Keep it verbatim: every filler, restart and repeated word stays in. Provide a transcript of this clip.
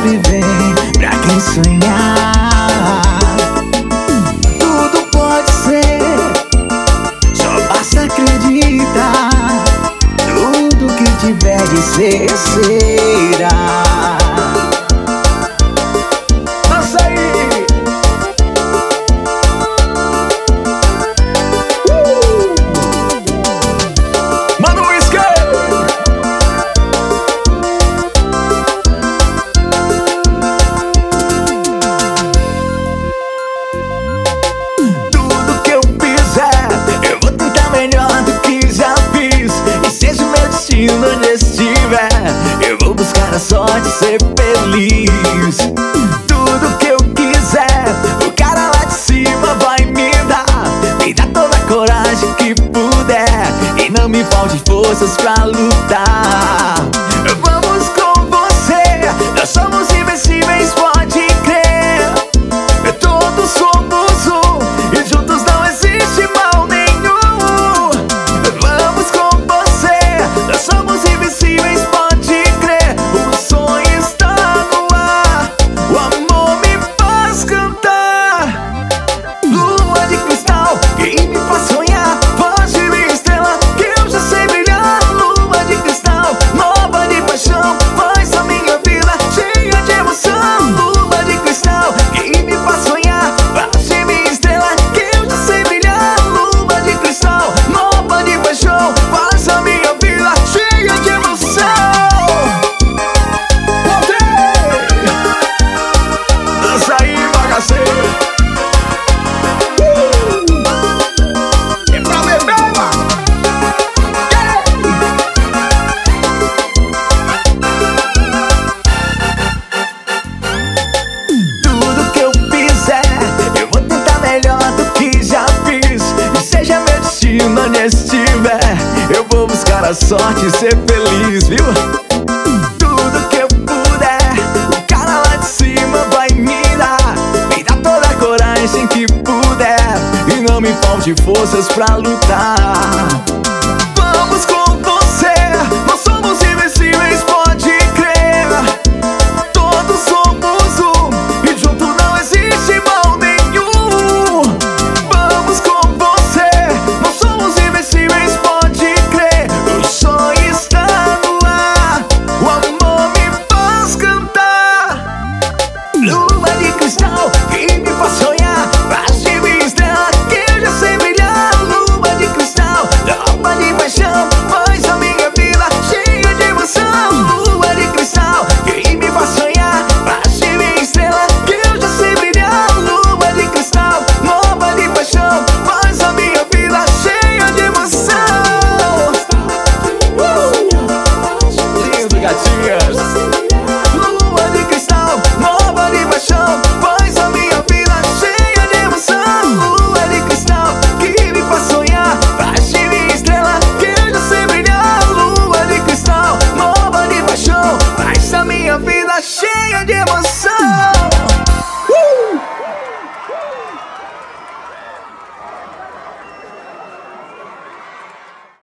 sempre vem pra quem sonhar. Tudo pode ser, só basta acreditar. Tudo que tiver de ser, será. Dança aí! Uh! Manda um skate! Tudo que eu fizer, eu vou tentar melhor do que já fiz. E seja o meu destino onde estiver, eu vou buscar a sorte, ser feliz. Tudo que eu quiser, o cara lá de cima vai me dar. Me dá toda a coragem que puder, e não me falte forças pra lutar. Vamos com você, nós somos invencíveis, pode crer. Todos somos um, e juntos não existe mal nenhum. Vamos com você, nós somos invencíveis, pode crer. O sonho está no ar, o amor me faz cantar. Lua de cristal, que me faz sonhar. Voz de minha estrela, que eu já sei brilhar. Lua de cristal, nova de paixão, faz a minha vida cheia de emoção. Lua de cristal, que me faz sonhar. Voz de minha estrela, que eu já sei brilhar. Lua de cristal, nova de paixão, faz a minha vida cheia de emoção. Voltei! Dança aí, bagaceiro! É pra beber, mano! Tudo que eu fizer, eu vou tentar melhor do que já fiz. E seja meu destino onde estiver, eu vou buscar a sorte e ser feliz, viu? Tudo que eu puder, o cara lá de cima vai me dar. Me dá toda a coragem que puder, e não me falte forças pra lutar. Vamos com você, nós somos invencíveis, pode crer. Todos somos um, e junto não existe mal nenhum. Vamos com você, nós somos invencíveis, pode crer. O sonho está no ar, o amor me faz cantar. Lua de cristal, que me faz sonhar. Faz de minha estrela, que eu já sei brilhar. Lua de cristal, nova de paixão, faz a minha vida cheia de emoção. Lua de cristal, que me faz sonhar. Faz de minha estrela, que eu já sei brilhar. Lua de cristal, nova de paixão, faz a minha vida cheia de emoção. Uh! Lindo, gatinhas. Lua de cristal, nova de paixão, faz a minha vida cheia de emoção. Lua de cristal, que me faz sonhar. Faz de minha estrela, que eu já sei brilhar. Lua de cristal, nova de paixão, faz a minha vida cheia de emoção.